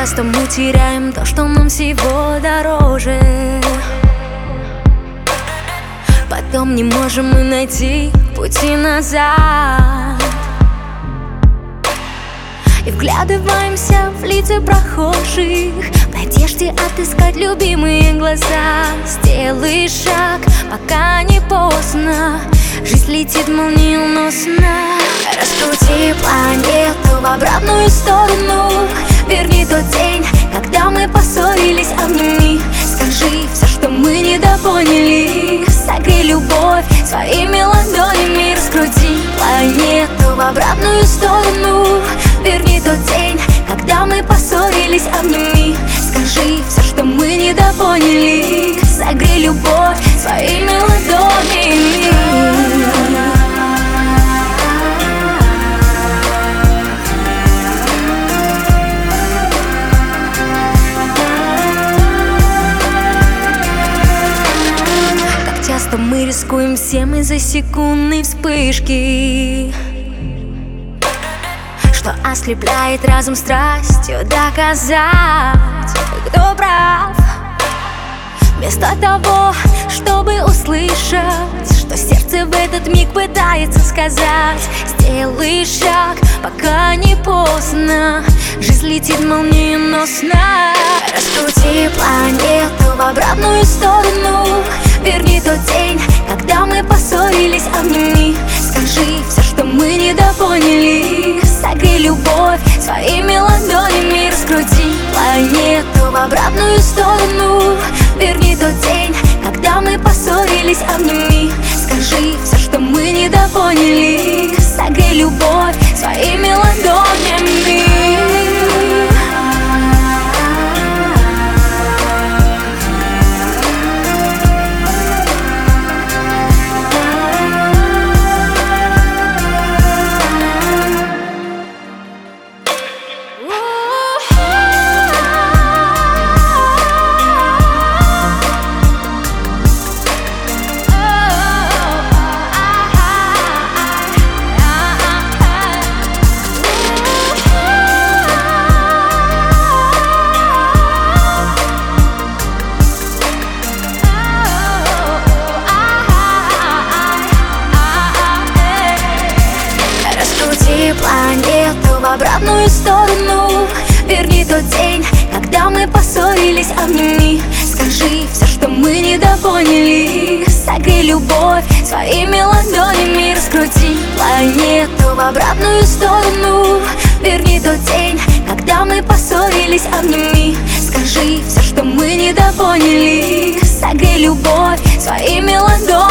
часто мы теряем то, что нам всего дороже. Потом не можем мы найти пути назад. И вглядываемся в лица прохожих, в надежде отыскать любимые глаза. Сделай шаг, пока не поздно, жизнь летит молниеносно. Раскрути планету в обратную сторону. Верни тот день, когда мы поссорились, обними. Скажи все, что мы недопоняли. Согрей любовь своими ладонями. Раскрути планету в обратную сторону. Верни тот день, когда мы поссорились, обними. Скажи все, что мы недопоняли. Согрей любовь своими ладонями. Часто мы рискуем всем из-за секундной вспышки, что ослепляет разум страстью доказать, кто прав. Вместо того, чтобы услышать, что сердце в этот миг пытается сказать. Сделай шаг, пока не поздно, жизнь летит молниеносно. Раскрути планету в обратную сторону. Верни тот день, когда мы поссорились, обними. Скажи все, что мы недопоняли. Согрей любовь своими ладонями. Раскрути планету в обратную сторону. Верни тот день, когда мы поссорились, обними. Скажи все, что мы недопоняли. Согрей любовь своими ладонями. Планету в обратную сторону. Верни тот день, когда мы поссорились, обними. Скажи все, что мы недопоняли. Согрей любовь своими ладонями. Раскрути планету в обратную сторону. Верни тот день, когда мы поссорились, обними. Скажи все, что мы недопоняли. Согрей любовь своими ладонями.